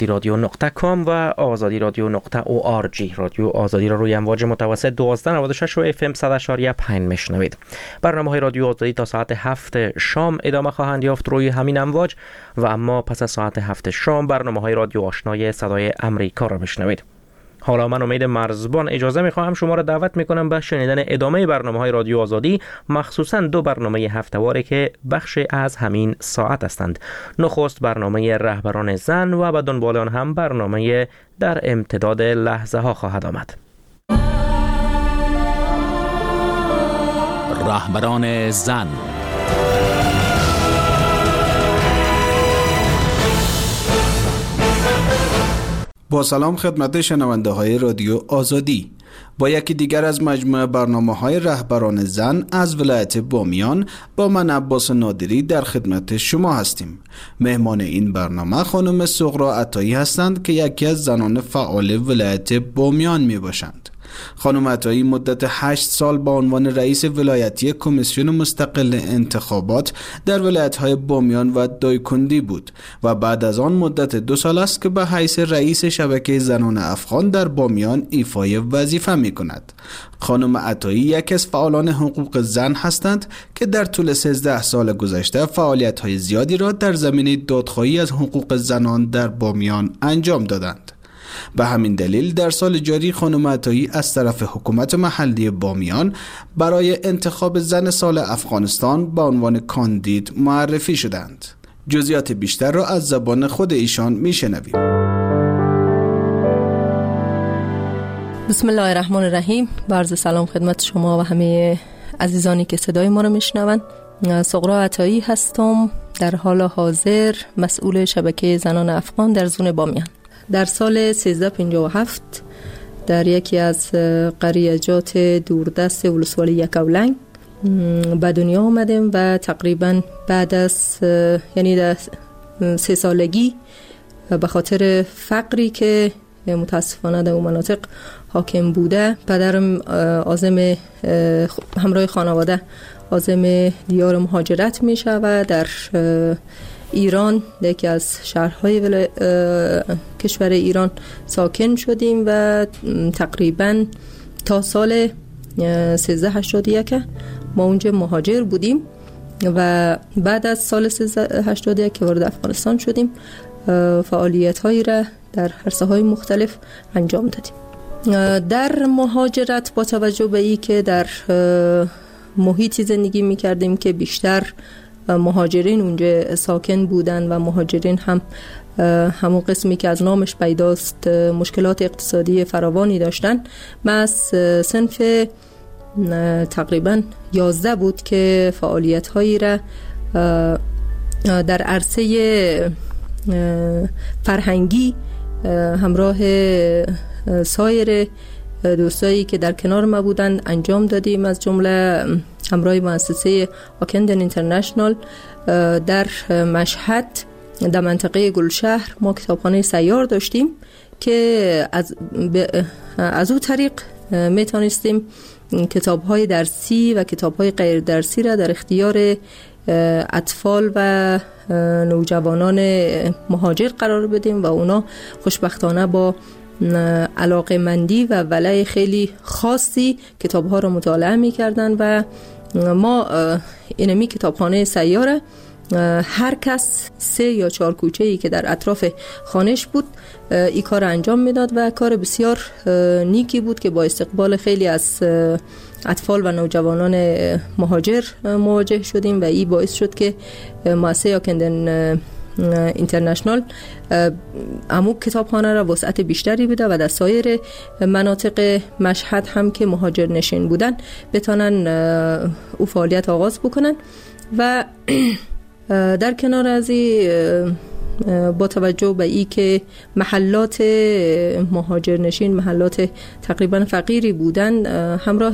رادیو.com و آزادی رادیو.org. رادیو آزادی را روی امواج متوسط 1296 و FM 100.5 میشنوید. برنامه‌های رادیو آزادی تا ساعت 7 شام ادامه خواهند یافت روی همین امواج و اما پس از ساعت 7 شام برنامه‌های رادیو آشنای صدای امریکا را میشنوید. حالا من امید مرزبان اجازه میخواهم شما را دعوت میکنم به شنیدن ادامه برنامه‌های رادیو آزادی، مخصوصاً 2 برنامه هفته‌واره که بخش از همین ساعت هستند. نخست برنامه رهبران زن و به دنبال آن هم برنامه در امتداد لحظه ها خواهد آمد. رهبران زن. با سلام خدمت شنونده های رادیو آزادی. با یکی دیگر از مجموعه برنامه های رهبران زن از ولایت بامیان با من عباس نادری در خدمت شما هستیم. مهمان این برنامه خانم سغرا عطایی هستند که یکی از زنان فعال ولایت بامیان می باشند. خانم عطایی مدت 8 سال با عنوان رئیس ولایتی کمیسیون مستقل انتخابات در ولایت‌های بامیان و دایکندی بود و بعد از آن مدت 2 سال است که به حیث رئیس شبکه زنان افغان در بامیان ایفای وظیفه می‌کند. خانم عطایی یکی از فعالان حقوق زن هستند که در طول 13 سال گذشته فعالیت‌های زیادی را در زمینه دادخواهی از حقوق زنان در بامیان انجام دادند. به همین دلیل در سال جاری خانم عطایی از طرف حکومت محلی بامیان برای انتخاب زن سال افغانستان به عنوان کاندید معرفی شدند. جزئیات بیشتر را از زبان خود ایشان میشنویم. بسم الله الرحمن الرحیم. با عرض سلام خدمت شما و همه عزیزانی که صدای ما را میشنوند. سغرا عطایی هستم، در حال حاضر مسئول شبکه زنان افغان در زون بامیان. در سال 1357 در یکی از قریجات دوردست ولسوالی یکاولنگ به دنیا آمدیم و تقریبا بعد از یعنی 3 سالگی به خاطر فقری که متاسفانه در اون مناطق حاکم بوده، پدرم عازم همراه خانواده عازم دیار مهاجرت می شود. در ایران، یکی از شهرهای کشور ایران ساکن شدیم و تقریبا تا سال 1381 ما اونجا مهاجر بودیم و بعد از سال 1381 که وارد افغانستان شدیم فعالیت هایی را در عرصه‌های مختلف انجام دادیم. در مهاجرت با توجه به این که در محیطی زندگی می کردیم که بیشتر مهاجرین اونجا ساکن بودن و مهاجرین هم همون قسمی که از نامش پیداست مشکلات اقتصادی فراوانی داشتن. من از صنف تقریبا 11 بود که فعالیت هایی را در عرصه فرهنگی همراه سایر دوستایی که در کنار ما بودن انجام دادیم، از جمله همراه مؤسسه واکندن اینترنشنال در مشهد در منطقه گلشهر ما کتابخانه سیار داشتیم که از او طریق میتونستیم کتاب‌های درسی و کتاب‌های غیر درسی را در اختیار اطفال و نوجوانان مهاجر قرار بدیم و اونا خوشبختانه با علاقه‌مندی و ولع خیلی خاصی کتاب‌ها را مطالعه می‌کردن و ما اینمی کتابخانه سیاره هر کس 3 یا 4 کوچه‌ای که در اطراف خانش بود این کار انجام میداد و کار بسیار نیکی بود که با استقبال خیلی از اطفال و نوجوانان مهاجر مواجه شدیم و این باعث شد که مؤسسه واکندن اینترنشنال امو کتابخانه را وسعت بیشتری بده و در سایر مناطق مشهد هم که مهاجر نشین بودن بتانن او فعالیت آغاز بکنن. و در کنار از این با توجه به ای که محلات مهاجر نشین محلات تقریبا فقیری بودن، همراه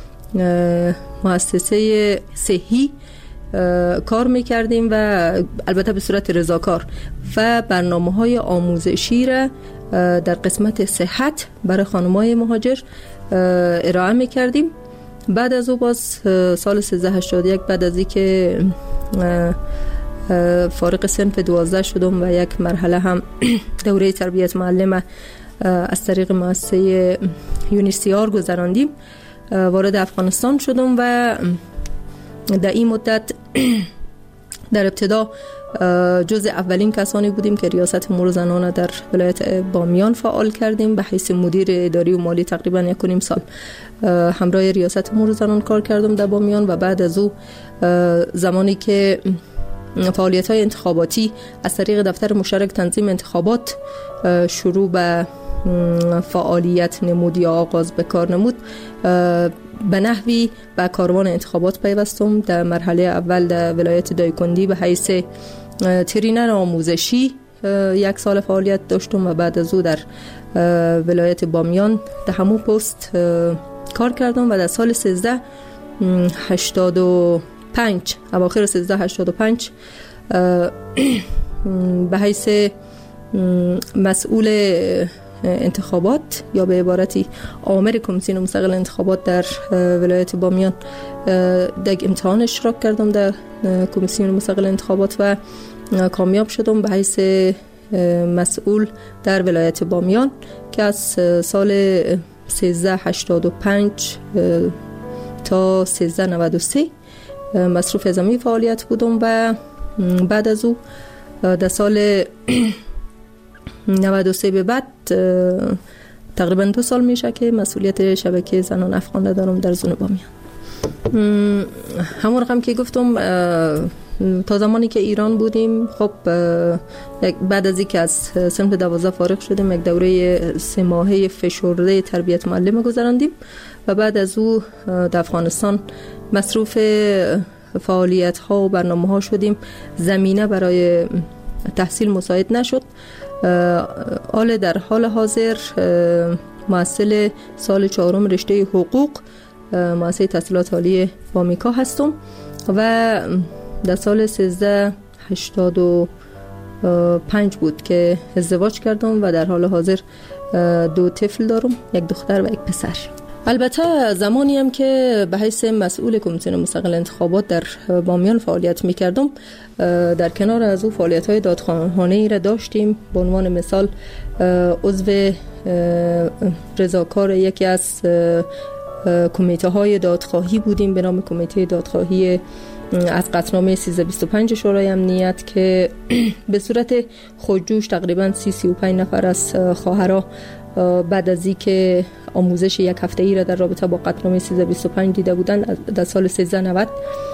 مؤسسه صحی کار میکردیم و البته به صورت رضاکار و برنامه‌های آموزشی را در قسمت صحت برای خانم‌های مهاجر ارائه میکردیم. بعد از او باز سال 1381 بعد از اینکه فارغ صنف 12 شدم و یک مرحله هم دوره تربیت معلم از طریق مؤسسه یونیسیار گذراندیم. وارد افغانستان شدم و در این مدت در ابتدا جز اولین کسانی بودیم که ریاست امور زنان در ولایت بامیان فعال کردیم. به حیث مدیر اداری و مالی تقریبا 1.5 سال همراه ریاست امور زنان کار کردم در بامیان و بعد از او زمانی که فعالیت‌های انتخاباتی از طریق دفتر مشترک تنظیم انتخابات شروع به فعالیت نمود یا آغاز به کار نمود، به نحوی به کاروان انتخابات پیوستم. در مرحله اول در ولایت دایکندی به حیث ترینر آموزشی 1 سال فعالیت داشتم و بعد از او در ولایت بامیان در همون پست کار کردم و در سال 1385 اواخر 1385 به حیث مسئول انتخابات یا به عبارتی آمر کمیسیون مستقل انتخابات در ولایت بامیان در امتحان اشتراک کردم در کمیسیون مستقل انتخابات و کامیاب شدم به حیث مسئول در ولایت بامیان که از سال 1385 تا 1393 مصروف اعزامی فعالیت بودم و بعد از او در سال 93 به بعد تقریبا 2 سال میشه که مسئولیت شبکه زنان افغان دارم در زون بامیان. همون رقم که گفتم تا زمانی که ایران بودیم، خب بعد از اینکه از صنف 12 فارغ شدیم یک دوره 3 ماهه فشرده تربیت معلم گذراندیم و بعد از او در افغانستان مصروف فعالیت ها و برنامه ها شدیم. زمینه برای تحصیل مساعد نشد. حال در حال حاضر محصل سال 4 رشته حقوق مؤسسه تحصیلات عالی بامیکا هستم و در سال 1385 بود که ازدواج کردم و در حال حاضر 2 طفل دارم، 1 دختر و 1 پسر. البته زمانی هم که به حیث مسئول کمیسیون مستقل انتخابات در بامیان فعالیت می‌کردم، در کنار از او فعالیت‌های دادخواهانه‌ای را داشتیم. به عنوان مثال عضو رضاکار یکی از کمیته‌های دادخواهی بودیم به نام کمیته دادخواهی از قطعنامه 1325 شورای امنیت که به صورت خودجوش تقریباً 30-35 نفر از خواهرها بعد از اینکه آموزش 1 هفته‌ای را در رابطه با قطعنامه 1325 دیده بودند، در سال 1390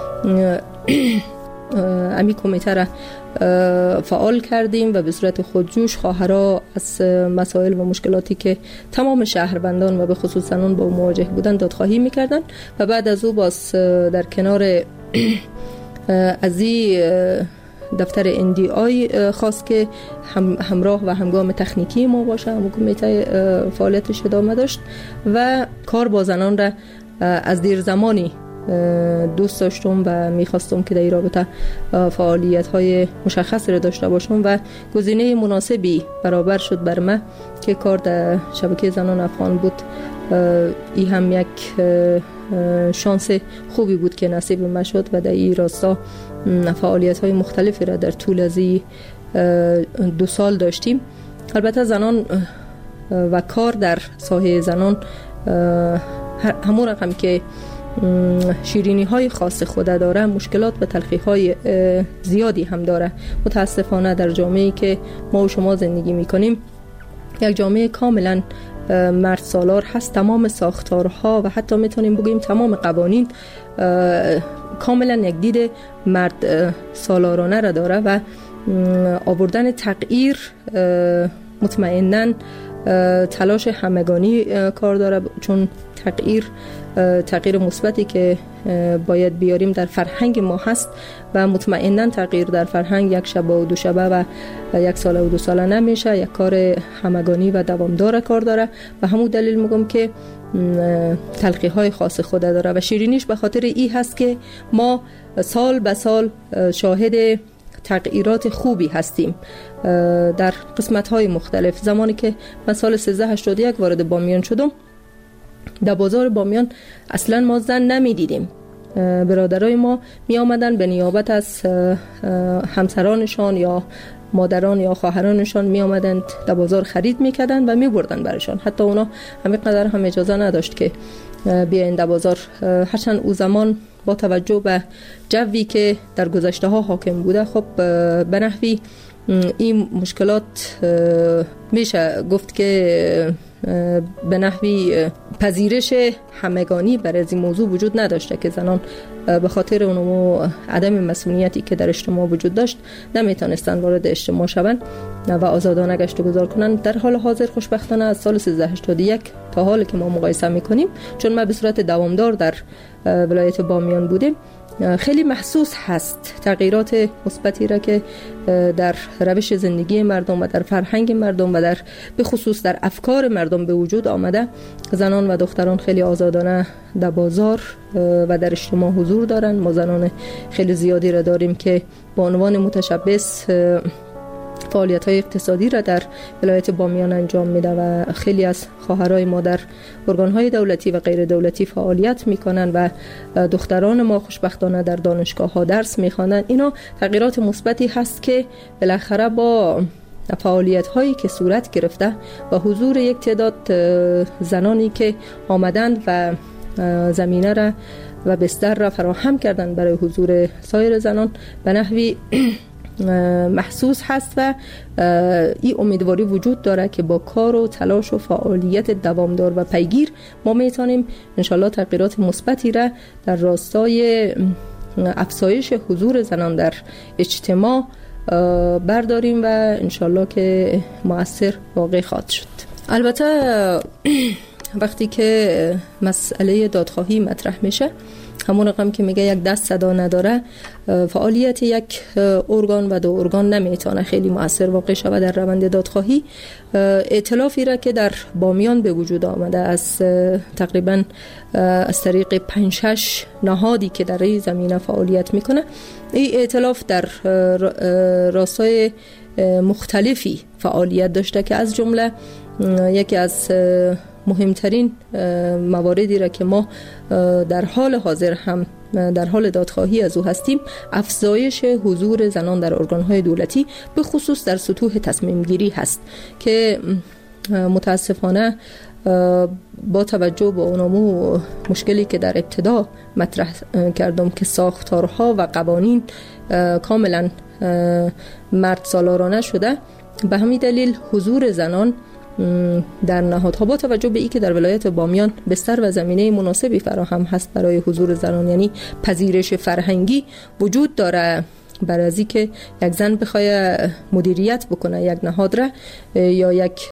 امی کمیته را فعال کردیم و به صورت خودجوش خواهرها از مسائل و مشکلاتی که تمام شهروندان و به خصوص زنان با مواجه بودند دادخواهی می‌کردند و بعد از او باز در کنار از این دفتر NDI خواست که همراه و همگام تکنیکی ما باشه. همون کمیته فعالیتش ادامه داشت و کار با زنان را از دیر زمانی دوست داشتم و میخواستم که در این رابطه فعالیت‌های مشخصی را داشته باشم و گزینه مناسبی برابر شد بر من که کار در شبکه زنان افغان بود. این هم یک شانس خوبی بود که نصیب من شد و در این راستا فعالیت‌های مختلفی را در طول از این 2 سال داشتیم. البته زنان و کار در ساحه زنان همون رقم که شیرینی های خاص خود داره، مشکلات و تلخی های زیادی هم داره. متاسفانه در جامعه‌ای که ما و شما زندگی میکنیم یک جامعه کاملا مرد سالار هست. تمام ساختارها و حتی میتونیم بگیم تمام قوانین کاملا یک دید مرد سالارانه را داره و آوردن تغییر مطمئناً تلاش همگانی کار داره، چون تغییر مثبتی که باید بیاریم در فرهنگ ما هست و مطمئناً تغییر در فرهنگ 1 شبه و 2 شبه و 1 ساله و 2 ساله نمیشه. یک کار همگانی و دوامدار کار داره و همون دلیل میگم که تلخی های خاص خود داره و شیرینیش به خاطر این هست که ما سال به سال شاهد تغییرات خوبی هستیم در قسمت‌های مختلف. زمانی که من سال 1381 وارد بامیان شدم، در بازار بامیان اصلا ما زن نمی‌دیدیم. برادرای ما می آمدن به نیابت از همسرانشان یا مادران یا خواهرانشان می آمدند در بازار خرید می کردن و می بردن برشان. حتی اونا همینقدر هم اجازه نداشت که بیاین در بازار، هرچند او زمان با توجه به جوی که در گذشته ها حاکم بوده، خب به نحوی این مشکلات میشه گفت که به نحوی پذیرش همگانی برای این موضوع وجود نداشته که زنان به خاطر اونمو عدم مسئولیتی که در اجتماع وجود داشت نمیتونستن وارد اجتماع شوند و آزادانه گشت و گذار کنند. در حال حاضر خوشبختانه از سال 1381 تا حالی که ما مقایسه میکنیم، چون ما به صورت دوامدار در ولایت بامیان بودیم، خیلی محسوس هست تغییرات مثبتی را که در روش زندگی مردم و در فرهنگ مردم و در به خصوص در افکار مردم به وجود آمده. زنان و دختران خیلی آزادانه در بازار و در اجتماع حضور دارند. ما زنان خیلی زیادی را داریم که به عنوان متشبث فعالیت‌های اقتصادی را در ولایت بامیان انجام میده و خیلی از خواهرای ما در ارگان‌های دولتی و غیر دولتی فعالیت میکنن و دختران ما خوشبختانه در دانشگاه‌ها درس میخوانند. اینا تغییرات مثبتی هست که بالاخره با فعالیت‌هایی که صورت گرفته و حضور یک تعداد زنانی که آمدند و زمینه را و بستر را فراهم کردند برای حضور سایر زنان به نحوی محسوس هست و این امیدواری وجود داره که با کار و تلاش و فعالیت دوامدار و پیگیر ما میتونیم انشالله تغییرات مثبتی را در راستای افزایش حضور زنان در اجتماع برداریم و انشالله که مؤثر واقع خواهد شد. البته وقتی که مسئله دادخواهی مطرح میشه، همون رقم که میگه یک دست صدا نداره، فعالیت یک ارگان و دو ارگان نمیتونه خیلی مؤثر واقع شود در روند دادخواهی. ائتلافی را که در بامیان به وجود آمده از تقریبا از طریق 5-6 نهادی که در این زمینه فعالیت میکنه، این ائتلاف در راستای مختلفی فعالیت داشته که از جمله یکی از مهمترین مواردی را که ما در حال حاضر هم در حال دادخواهی از او هستیم، افزایش حضور زنان در ارگان‌های دولتی به خصوص در سطوح تصمیم گیری هست که متاسفانه با توجه به اونمو مشکلی که در ابتدا مطرح کردم که ساختارها و قوانین کاملا مرد سالارانه شده، به همین دلیل حضور زنان در نهادها با توجه به ای که در ولایت بامیان بستر و زمینه مناسبی فراهم هست برای حضور زنان، یعنی پذیرش فرهنگی وجود داره برای از که یک زن بخواد مدیریت بکنه یک نهاد را یا یک